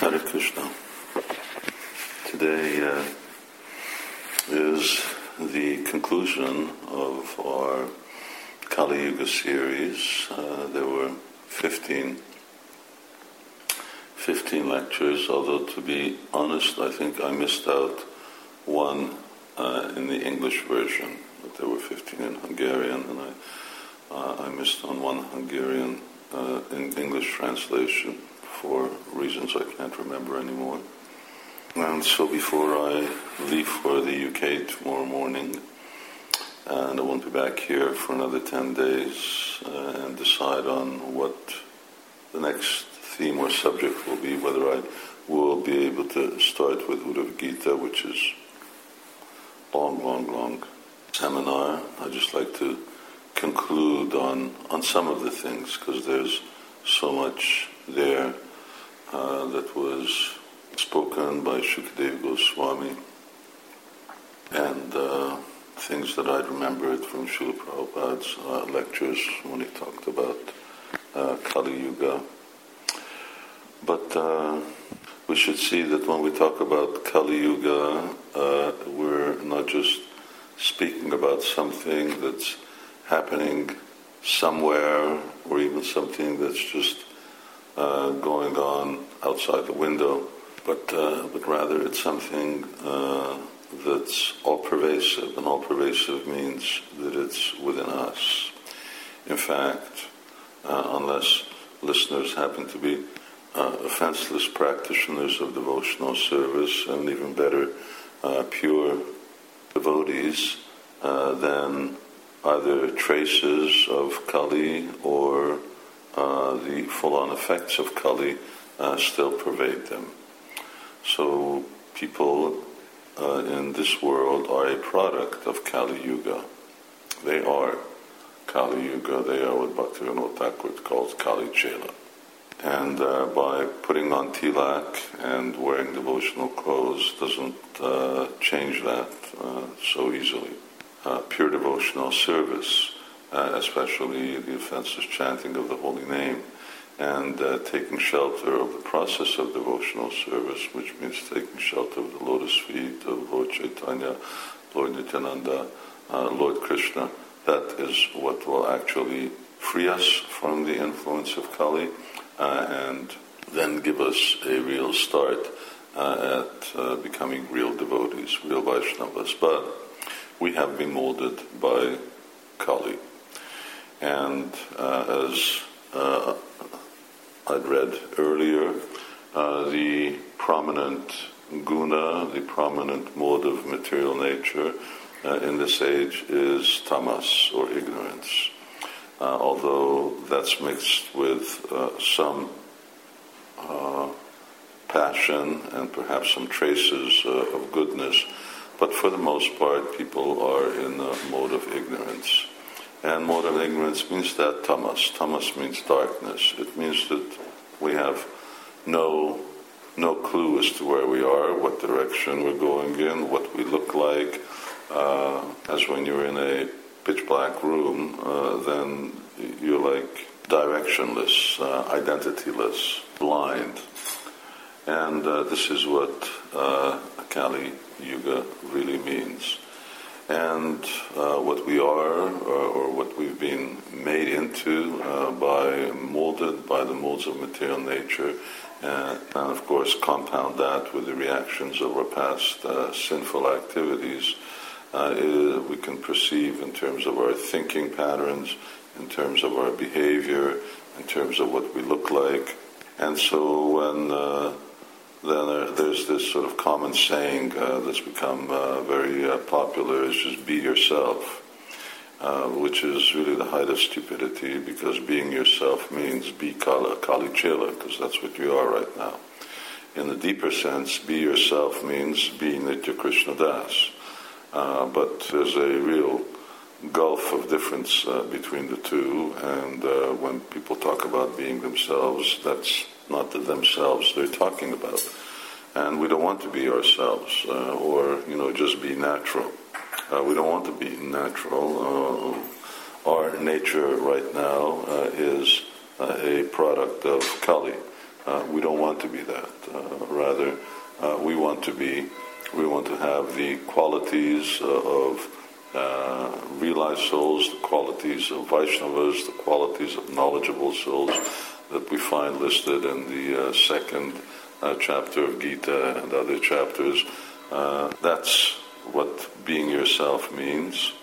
Hare Krishna. Today is the conclusion of our Kali Yuga series. There were 15 lectures, although to be honest, I think I missed out one in the English version, but there were 15 in Hungarian, and I missed on one Hungarian in English translation for reasons I can't remember anymore. And so before I leave for the UK tomorrow morning, and I won't be back here for another 10 days and decide on what the next theme or subject will be, whether I will be able to start with Uddhava Gita, which is long seminar. I'd just like to conclude on some of the things, because there's so much there that was spoken by Shukadeva Goswami, and things that I'd remembered from Srila Prabhupada's lectures when he talked about Kali Yuga. But we should see that when we talk about Kali Yuga, we're not just speaking about something that's happening somewhere, or even something that's just going on outside the window, but rather it's something that's all-pervasive, and all-pervasive means that it's within us. In fact, unless listeners happen to be offenseless practitioners of devotional service, and even better, pure devotees, then either traces of Kali or the full-on effects of Kali still pervade them. So people in this world are a product of Kali Yuga. They are Kali Yuga. They are what Bhaktivinoda Thakur calls Kali Chela. And by putting on tilak and wearing devotional clothes doesn't change that so easily. Pure devotional service, especially the offenseless chanting of the holy name, and taking shelter of the process of devotional service, which means taking shelter of the lotus feet of Lord Chaitanya, Lord Nityananda, Lord Krishna. That is what will actually free us from the influence of Kali, and then give us a real start at becoming real devotees, real Vaishnavas. But we have been molded by Kali. And as I'd read earlier, the prominent guna, the prominent mode of material nature in this age is tamas, or ignorance. Although that's mixed with some passion and perhaps some traces of goodness, but for the most part people are in a mode of ignorance. And mode of ignorance means that tamas. Tamas means darkness. It means that we have no clue as to where we are, what direction we're going in, what we look like. As when you're in a pitch black room, then you're like directionless, identityless, blind. And this is what Kali Yuga really means. And what we are, or what we've been made into, molded by the modes of material nature, and of course compound that with the reactions of our past sinful activities, we can perceive in terms of our thinking patterns, in terms of our behavior, in terms of what we look like. And so when there's this sort of common saying that's become very popular, is just be yourself, which is really the height of stupidity, because being yourself means be Kali Chela, because that's what you are right now. In the deeper sense, be yourself means be Nitya Krishna Das. But there's a real gulf of difference between the two, and when people talk about being themselves, that's not the themselves they're talking about. And we don't want to be ourselves, or just be natural. We don't want to be natural. Our nature right now is a product of Kali. We don't want to be that. want to be. We want to have the qualities of realized souls, the qualities of Vaishnavas, the qualities of knowledgeable souls that we find listed in the second chapter of Gita and other chapters. That's what being yourself means.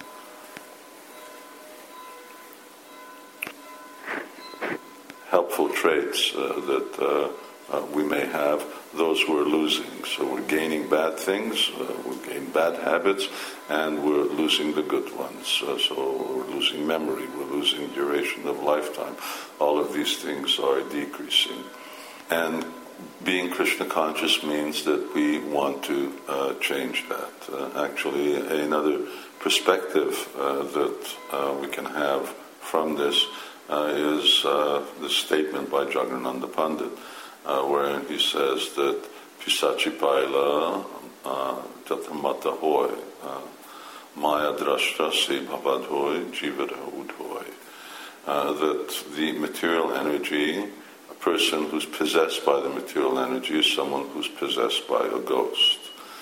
Helpful traits that we may have, those who are losing. So we're gaining bad things, we gain bad habits, and we're losing the good ones. So we're losing memory, we're losing duration of lifetime. All of these things are decreasing. And being Krishna conscious means that we want to change that. Actually, another perspective that we can have from this is the statement by Jagannatha Pandit, where he says that Pisachi Paila Tatamata Hoy, Maya Drashta Se Bhavad Hoy, Jivara Ud Hoy. That the material energy, a person who's possessed by the material energy is someone who's possessed by a ghost.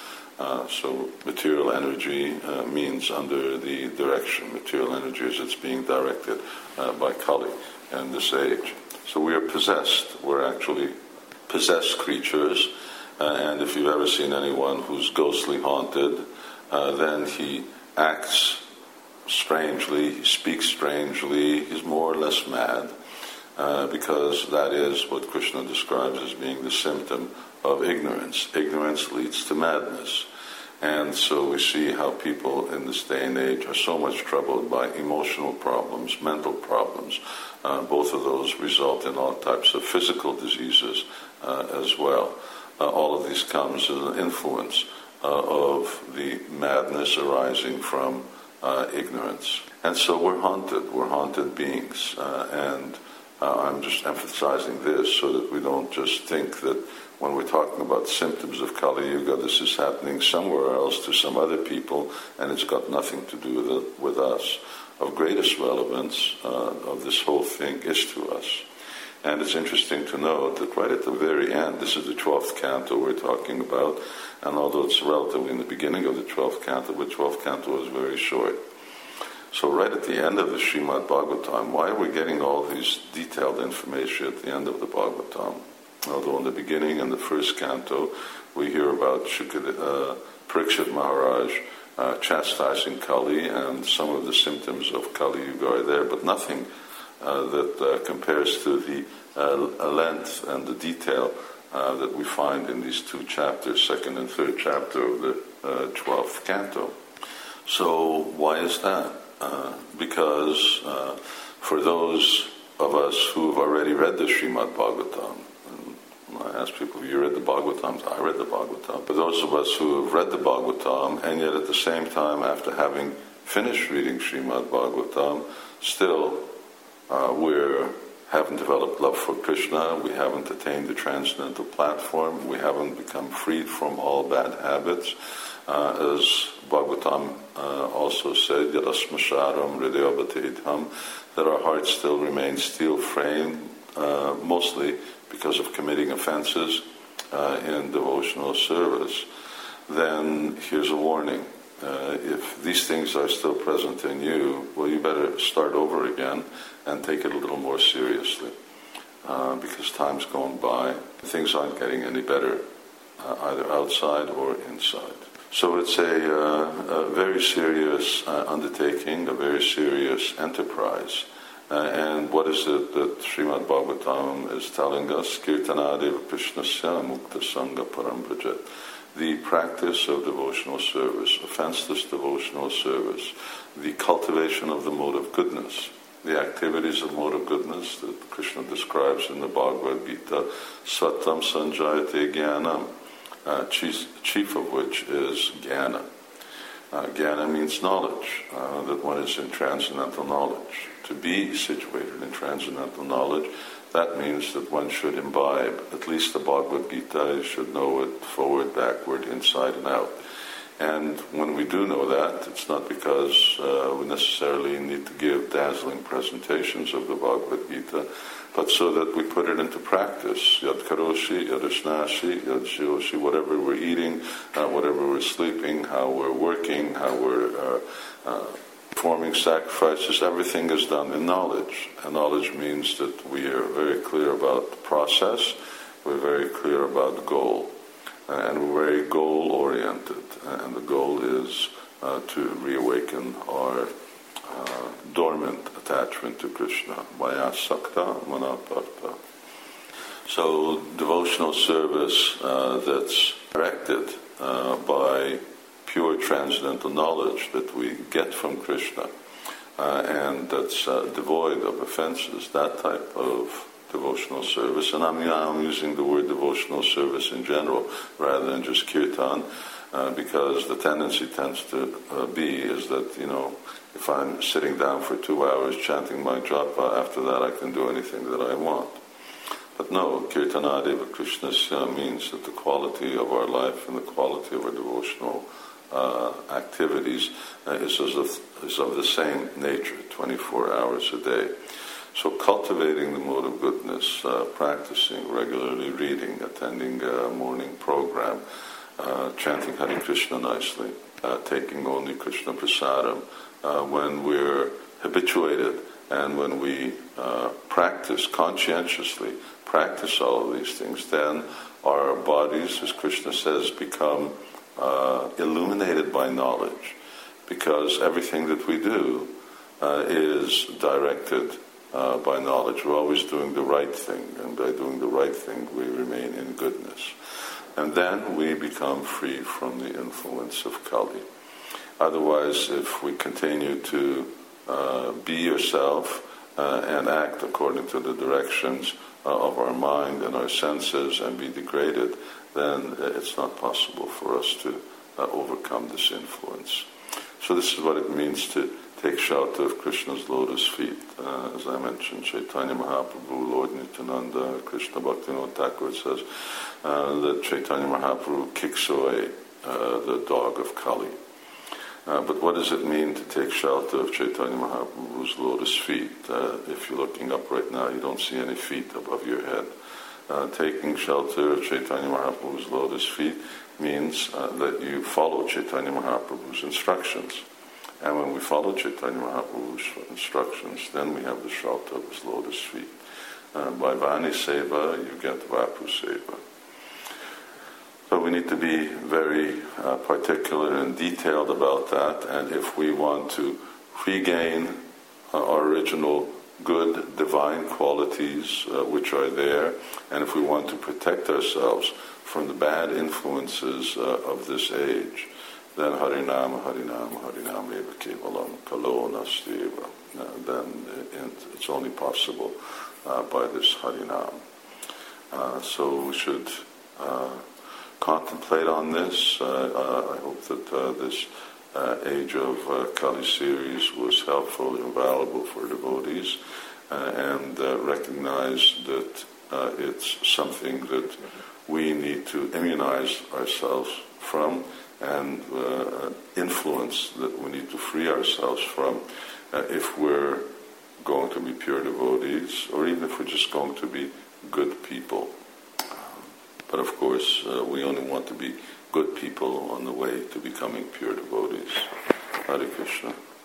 So material energy means under the direction, material energy as it's being directed by Kali in this age. So we are possessed. We're actually possessed creatures. And if you've ever seen anyone who's ghostly haunted, then he acts strangely, he speaks strangely, he's more or less mad, because that is what Krishna describes as being the symptom of ignorance. Ignorance leads to madness. And so we see how people in this day and age are so much troubled by emotional problems, mental problems. Both of those result in all types of physical diseases as well. All of these comes as an influence of the madness arising from ignorance. And so we're haunted beings. And I'm just emphasizing this so that we don't just think that when we're talking about symptoms of Kali Yuga, this is happening somewhere else to some other people, and it's got nothing to do with us. Of greatest relevance of this whole thing is to us. And it's interesting to note that right at the very end, this is the 12th canto we're talking about, and although it's relatively in the beginning of the 12th canto, the 12th canto is very short. So right at the end of the Srimad Bhagavatam, why are we getting all these detailed information at the end of the Bhagavatam? Although in the beginning, in the first canto, we hear about Parikshit Maharaj chastising Kali, and some of the symptoms of Kali Yuga are there, but nothing that compares to the length and the detail that we find in these two chapters, second and third chapter of the 12th canto. So why is that? Because for those of us who have already read the Srimad Bhagavatam, I ask people, have you read the Bhagavatam? I read the Bhagavatam. For those of us who have read the Bhagavatam, and yet at the same time, after having finished reading Srimad Bhagavatam, still we haven't developed love for Krishna, we haven't attained the transcendental platform, we haven't become freed from all bad habits. As Bhagavatam also said, Yalasmasharam Hridayabhatedham, that our hearts still remain steel-framed, mostly because of committing offenses in devotional service. Then here's a warning. If these things are still present in you, well, you better start over again and take it a little more seriously, because time's going by. Things aren't getting any better, either outside or inside. So it's a very serious undertaking, a very serious enterprise. And what is it that Srimad Bhagavatam is telling us? Kirtanadeva Krishnasya Mukta Sangha Parambraja. The practice of devotional service, offenseless devotional service, the cultivation of the mode of goodness, the activities of mode of goodness that Krishna describes in the Bhagavad Gita, Svatam Sanjayate Jnanam, chief of which is Jnana. Jnana means knowledge, that one is in transcendental knowledge. To be situated in transcendental knowledge, that means that one should imbibe at least the Bhagavad Gita. You should know it forward, backward, inside and out. And when we do know that, it's not because we necessarily need to give dazzling presentations of the Bhagavad Gita, but so that we put it into practice. Yad karoshi, yad ashnashi, yad shioshi, whatever we're eating, whatever we're sleeping, how we're working, how we're performing sacrifices, everything is done in knowledge. And knowledge means that we are very clear about the process, we're very clear about the goal, and we're very goal-oriented. And the goal is to reawaken our dormant attachment to Krishna. Maya sakta manaparta. So devotional service that's directed by pure transcendental knowledge that we get from Krishna and that's devoid of offenses, that type of devotional service. And I'm using the word devotional service in general rather than just kirtan, because the tendency tends to be is that, if I'm sitting down for 2 hours chanting my japa, after that I can do anything that I want. But no, kirtanadeva krishnasya means that the quality of our life and the quality of our devotional activities is of the same nature, 24 hours a day. So cultivating the mode of goodness, practicing regularly, reading, attending a morning program, chanting Hare Krishna nicely, taking only Krishna prasadam, when we're habituated and when we conscientiously practice all of these things, then our bodies, as Krishna says, become illuminated by knowledge, because everything that we do is directed by knowledge. We're always doing the right thing, and by doing the right thing we remain in goodness. And then we become free from the influence of Kali. Otherwise, if we continue to be yourself and act according to the directions of our mind and our senses and be degraded, then it's not possible for us to overcome this influence. So this is what it means to take shelter of Krishna's lotus feet. As I mentioned, Chaitanya Mahaprabhu, Lord Nityananda, Krishna Bhaktivinoda Thakur says that Chaitanya Mahaprabhu kicks away the dog of Kali. But what does it mean to take shelter of Chaitanya Mahaprabhu's lotus feet? If you're looking up right now, you don't see any feet above your head. Taking shelter of Chaitanya Mahaprabhu's lotus feet means that you follow Chaitanya Mahaprabhu's instructions. And when we follow Chaitanya Mahaprabhu's instructions, then we have the shelter of his lotus feet. By Vani Seva, you get Vapu Seva. So we need to be very particular and detailed about that, and if we want to regain our original good divine qualities which are there, and if we want to protect ourselves from the bad influences of this age, then Harinama, Harinama, Harinama eva kevalam kalo nastiva. Then it's only possible by this Harinam. So we should contemplate on this. I hope that this Age of Kali series was helpful and valuable for devotees, and recognize that it's something that we need to immunize ourselves from, and influence that we need to free ourselves from if we're going to be pure devotees, or even if we're just going to be good people. But of course, we only want to be good people on the way to becoming pure devotees. Hare Krishna.